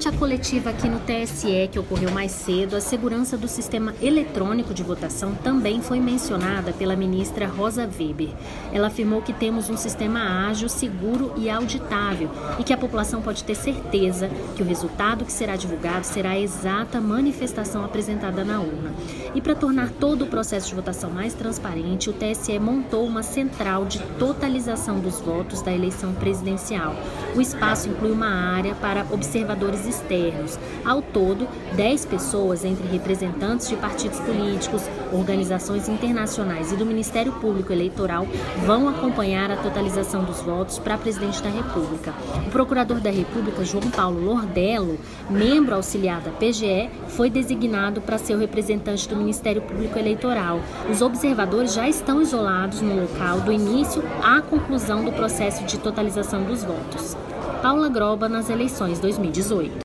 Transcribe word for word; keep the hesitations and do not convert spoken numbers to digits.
Durante a coletiva aqui no T S E, que ocorreu mais cedo, a segurança do sistema eletrônico de votação também foi mencionada pela ministra Rosa Weber. Ela afirmou que temos um sistema ágil, seguro e auditável e que a população pode ter certeza que o resultado que será divulgado será a exata manifestação apresentada na urna. E para tornar todo o processo de votação mais transparente, o T S E montou uma central de totalização dos votos da eleição presidencial. O espaço inclui uma área para observadores externos. Ao todo, dez pessoas, entre representantes de partidos políticos, organizações internacionais e do Ministério Público Eleitoral, vão acompanhar a totalização dos votos para presidente da República. O procurador da República, João Paulo Lordello, membro auxiliar da P G E, foi designado para ser o representante do Ministério Público Eleitoral. Os observadores já estão isolados no local do início à conclusão do processo de totalização dos votos. Paula Groba nas eleições dois mil e dezoito.